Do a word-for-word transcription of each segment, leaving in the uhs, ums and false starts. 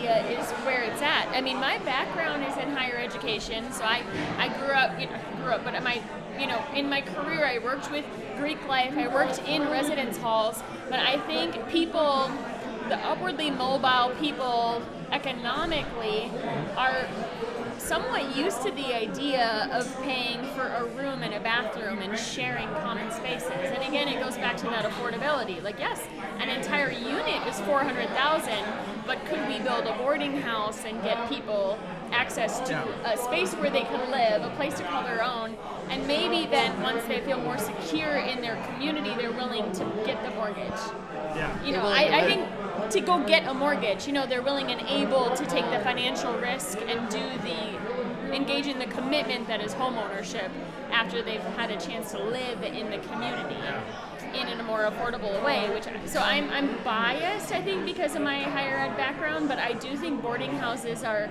idea is where it's at. I mean, my background is in higher education, so I, I grew up, you know, grew up, but my, you know, in my career I worked with Greek life, I worked in residence halls, but I think people, the upwardly mobile people economically are somewhat used to the idea of paying for a room and a bathroom and sharing common spaces. And again, it goes back to that affordability. Like, yes, an entire unit is four hundred thousand dollars, but could we build a boarding house and get people access to a space where they could live, a place to call their own, and maybe then once they feel more secure in their community, they're willing to get the mortgage. Yeah. You know, I, I think to go get a mortgage, you know, they're willing and able to take the financial risk and do the, engage in the commitment that is home ownership after they've had a chance to live in the community in a more affordable way, which, so I'm, I'm biased, I think, because of my higher ed background, but I do think boarding houses are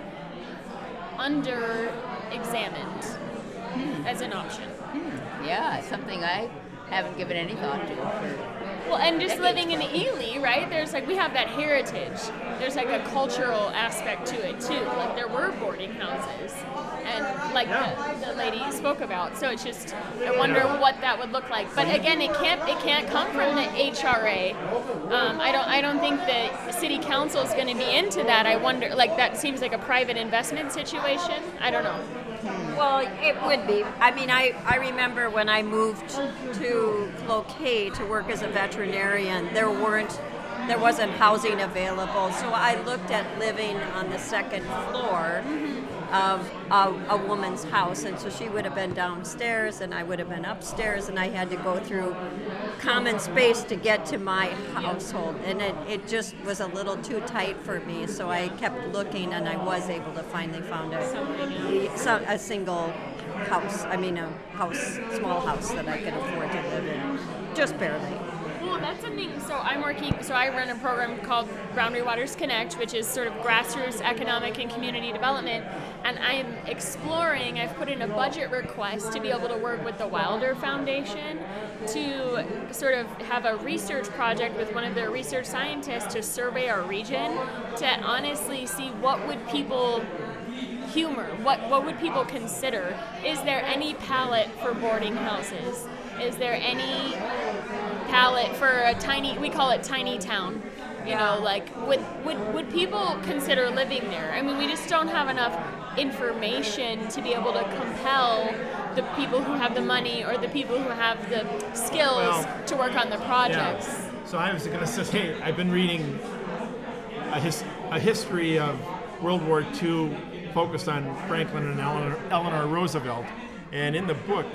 under-examined hmm. as an option. Hmm. Yeah, something I haven't given any thought to for Well, and just decades. living in Ely, right, there's like, we have that heritage. There's like a cultural aspect to it too. Like there were boarding houses, and like Yeah. the, the lady spoke about. So it's just, I wonder what that would look like. But again, it can't it can't come from the H R A. Um, I don't I don't think the city council is going to be into that. I wonder, like that seems like a private investment situation. I don't know. Well, it would be. I mean, I, I remember when I moved to Cloquet to work as a veterinarian, there weren't, there wasn't housing available. So I looked at living on the second floor of a, a woman's house, and so she would have been downstairs and I would have been upstairs, and I had to go through common space to get to my household, and it, it just was a little too tight for me, so I kept looking, and I was able to finally found a, so- a single house, I mean a house, small house that I could afford to live in, just barely. Well, that's something. So I'm working. So I run a program called Boundary Waters Connect, which is sort of grassroots economic and community development. And I'm exploring. I've put in a budget request to be able to work with the Wilder Foundation to sort of have a research project with one of their research scientists to survey our region to honestly see what would people humor, what what would people consider? Is there any palette for boarding houses? Is there any palette for a tiny, we call it tiny town, you know, like would, would would people consider living there? I mean, we just don't have enough information to be able to compel the people who have the money or the people who have the skills Well, to work on the projects. Yeah. So I was going to say, I've been reading a, his, a history of World War Two focused on Franklin and Eleanor, Eleanor Roosevelt, and in the book,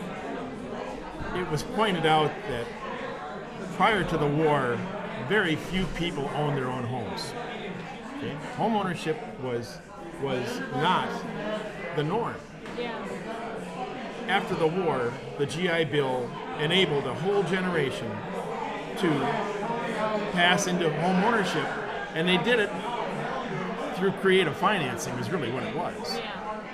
it was pointed out that prior to the war, very few people owned their own homes. Okay? Home ownership was was not the norm. Yeah. After the war, the G I Bill enabled a whole generation to pass into home ownership, and they did it through creative financing is really what it was. Yeah.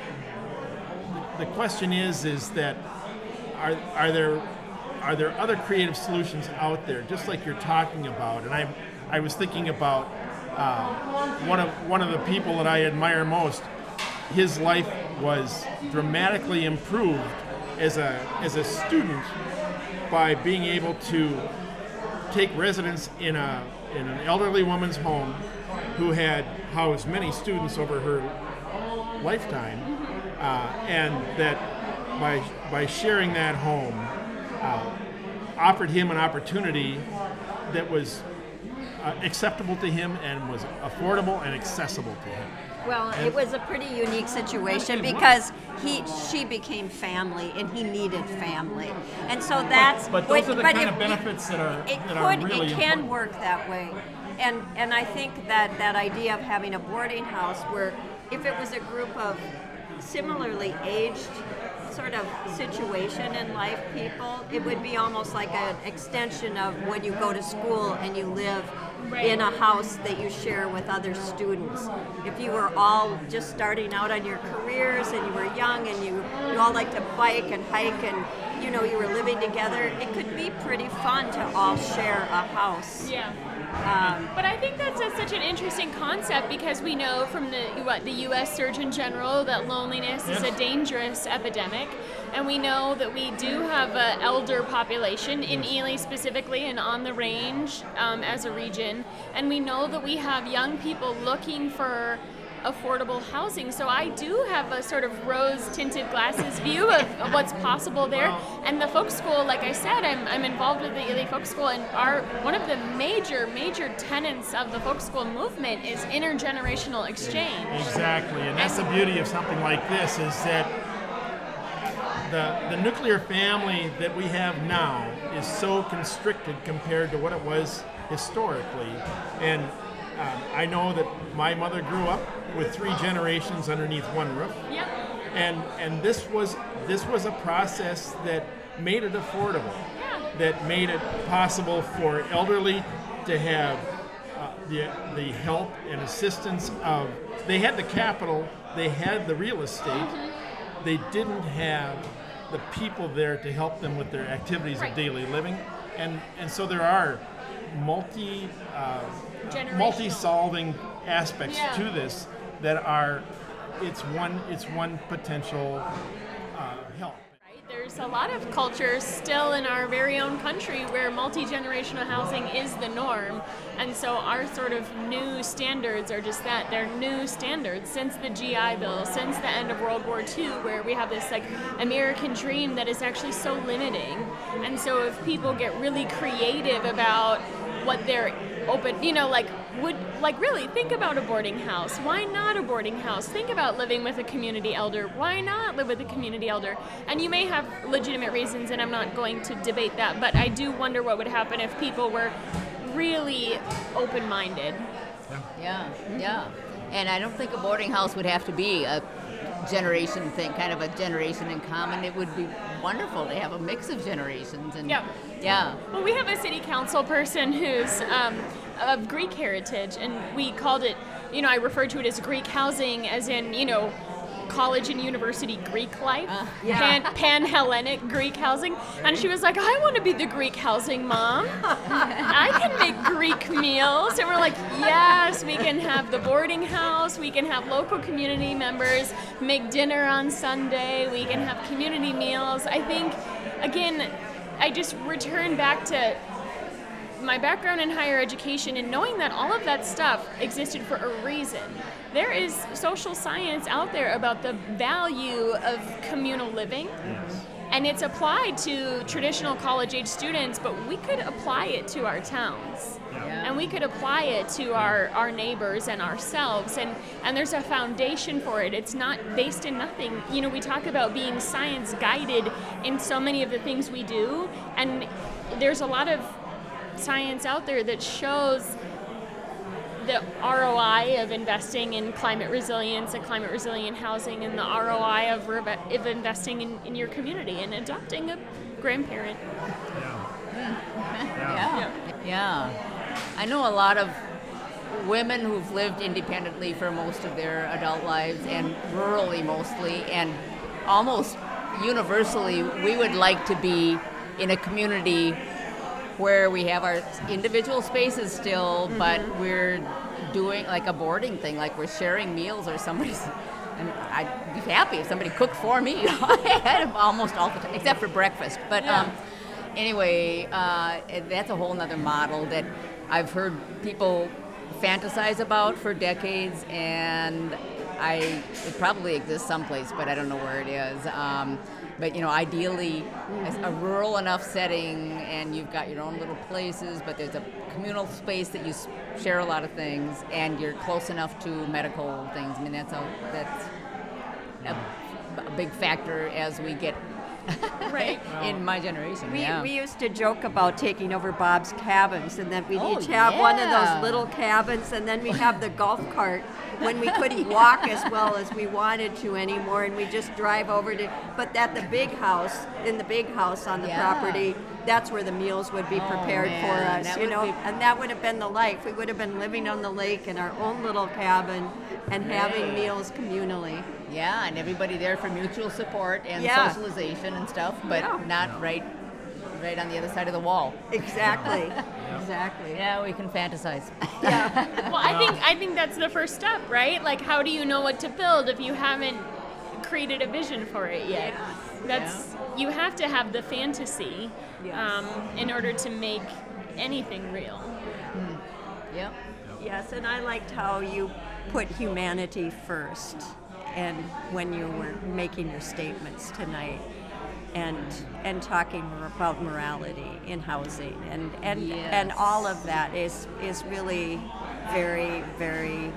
The question is, is that are are there are there other creative solutions out there, just like you're talking about? And I I was thinking about uh, one of one of the people that I admire most. His life was dramatically improved as a as a student by being able to take residence in a in an elderly woman's home who had housed many students over her lifetime, uh, and that by by sharing that home uh, offered him an opportunity that was uh, acceptable to him and was affordable and accessible to him. Well, it was a pretty unique situation because he, she became family, and he needed family, and so that's. But, but those what, are the but kind if- of benefits that are It that could, are really it can important. work that way, and and I think that that idea of having a boarding house where, if it was a group of similarly aged sort of situation in life people, it would be almost like an extension of when you go to school and you live Right. in a house that you share with other students. If you were all just starting out on your careers and you were young and you, you all like to bike and hike and you know, you were living together, it could be pretty fun to all share a house. Yeah. Um, But I think that's a, such an interesting concept because we know from the what the U S Surgeon General that loneliness is a Yes. dangerous epidemic, and we know that we do have an elder population in Ely specifically and on the range um, as a region, and we know that we have young people looking for affordable housing. So I do have a sort of rose-tinted glasses view of, of what's possible there. And the folk school, like I said, I'm, I'm involved with the Ely Folk School, and our one of the major, major tenets of the folk school movement is intergenerational exchange. Exactly, and that's the beauty of something like this is that the the nuclear family that we have now is so constricted compared to what it was historically. And um, I know that my mother grew up with three generations underneath one roof. Yep. And and this was this was a process that made it affordable, Yeah. that made it possible for elderly to have uh, the the help and assistance of. They had the capital, they had the real estate, they didn't have the people there to help them with their activities Right. of daily living, and and so there are multi uh, Generational. multi-solving aspects Yeah. to this that are it's one it's one potential uh, help. Right? There's a lot of cultures still in our very own country where multi-generational housing is the norm, and so our sort of new standards are just that. They're new standards since the G I Bill, since the end of World War Two, where we have this like American dream that is actually so limiting. And so if people get really creative about what they're open, you know, like would like really think about a boarding house. Why not a boarding house? Think about living with a community elder. Why not live with a community elder? And you may have legitimate reasons, and I'm not going to debate that, but I do wonder what would happen if people were really open-minded. Yeah, yeah. And I don't think a boarding house would have to be a generation thing, kind of a generation in common. It would be wonderful to have a mix of generations. And Yeah. yeah. Well, we have a city council person who's um, of Greek heritage, and we called it, you know, I referred to it as Greek housing, as in, you know, college and university Greek life, Uh, yeah. pan, pan-Hellenic Greek housing. And she was like, I want to be the Greek housing mom. I can make Greek meals. And we're like, yes, we can have the boarding house. We can have local community members make dinner on Sunday. We can have community meals. I think, again, I just return back to my background in higher education and knowing that all of that stuff existed for a reason. There is social science out there about the value of communal living, and it's applied to traditional college-age students, but we could apply it to our towns. Yeah. And we could apply it to our, our neighbors and ourselves, and, and there's a foundation for it. It's not based in nothing. You know, we talk about being science-guided in so many of the things we do, and there's a lot of science out there that shows the R O I of investing in climate resilience and climate resilient housing, and the R O I of, re- of investing in, in your community and adopting a grandparent. Yeah. Yeah. I know a lot of women who've lived independently for most of their adult lives, and rurally mostly, and almost universally, we would like to be in a community where we have our individual spaces still, mm-hmm. but we're doing like a boarding thing, like we're sharing meals or somebody's. And I'd be happy if somebody cooked for me almost all the time, except for breakfast. But Yeah. um, anyway, uh, that's a whole nother model that I've heard people fantasize about for decades, and I it probably exists someplace, but I don't know where it is. Um, but you know, ideally, mm-hmm. a rural enough setting, and you've got your own little places, but there's a communal space that you share a lot of things, and you're close enough to medical things. I mean, that's a that's a, a big factor as we get Right. in my generation. We, yeah. we used to joke about taking over Bob's cabins, and then we'd Oh, each have one of yeah. those little cabins, and then we'd have the golf cart when we couldn't walk as well as we wanted to anymore, and we just drive over to, but at the big house, in the big house on the Yeah. property, that's where the meals would be Oh, prepared man, for us, that you would know, be- and that would have been the life. We would have been living on the lake in our own little cabin and having meals communally. Yeah, and everybody there for mutual support and Yeah. socialization and stuff, but Yeah. not right right on the other side of the wall. Exactly. Exactly. Yeah, we can fantasize. Well, I think I think that's the first step, right? Like, how do you know what to build if you haven't created a vision for it yet? That's you have to have the fantasy Yes. um, in order to make anything real. Yep. Yes, and I liked how you put humanity first, and when you were making your statements tonight, and and talking about morality in housing, and and Yes. and all of that is is really very very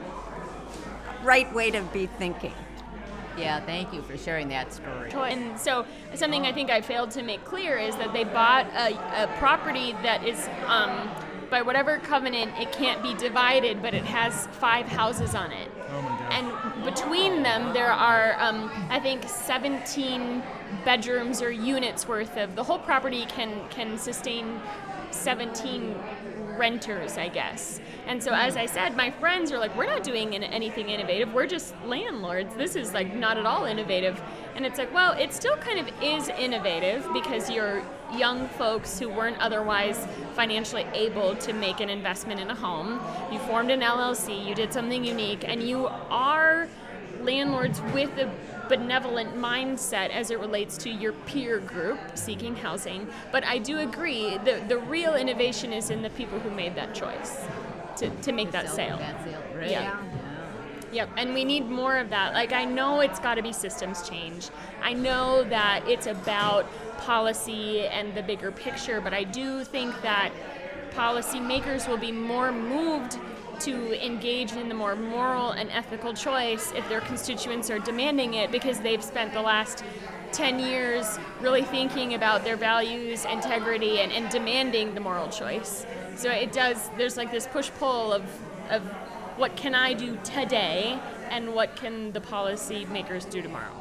right way to be thinking. Yeah, thank you for sharing that story. And so, something I think I failed to make clear is that they bought a, a property that is, um, by whatever covenant, it can't be divided, but it has five houses on it. Oh my God. And between them, there are, um, I think, seventeen bedrooms or units worth of. The whole property can can sustain seventeen renters, I guess. And so, as I said, my friends are like, we're not doing in- anything innovative. We're just landlords. This is like not at all innovative. And it's like, well, it still kind of is innovative because you're young folks who weren't otherwise financially able to make an investment in a home. You formed an L L C, you did something unique, and you are landlords with a benevolent mindset as it relates to your peer group seeking housing. But I do agree, the, the real innovation is in the people who made that choice to, to make that sale. That sale, right? Yeah. Yep, and we need more of that. Like, I know it's got to be systems change. I know that it's about policy and the bigger picture, but I do think that policymakers will be more moved to engage in the more moral and ethical choice if their constituents are demanding it, because they've spent the last ten years really thinking about their values, integrity, and, and demanding the moral choice. So it does, there's like this push-pull of, of what can I do today and what can the policy makers do tomorrow.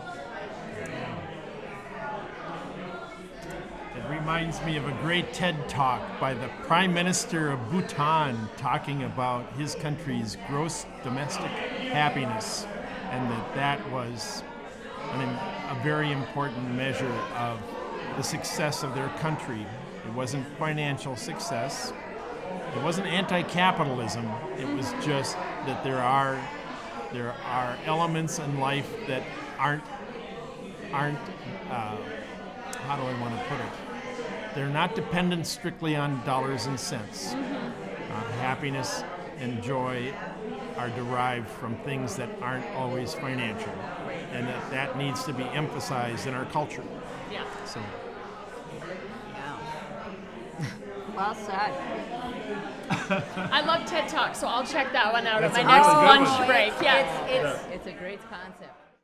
It reminds me of a great TED Talk by the Prime Minister of Bhutan talking about his country's gross domestic happiness, and that that was an, a very important measure of the success of their country. It wasn't financial success. It wasn't anti-capitalism. It was just that there are there are elements in life that aren't aren't uh, how do I want to put it? They're not dependent strictly on dollars and cents. Uh, happiness and joy are derived from things that aren't always financial, and that, that needs to be emphasized in our culture. Yeah. So. Well said. I love TED Talk, so I'll check that one out at That's my a next really good lunch one. break. Yeah. It's, it's, it's a great concept.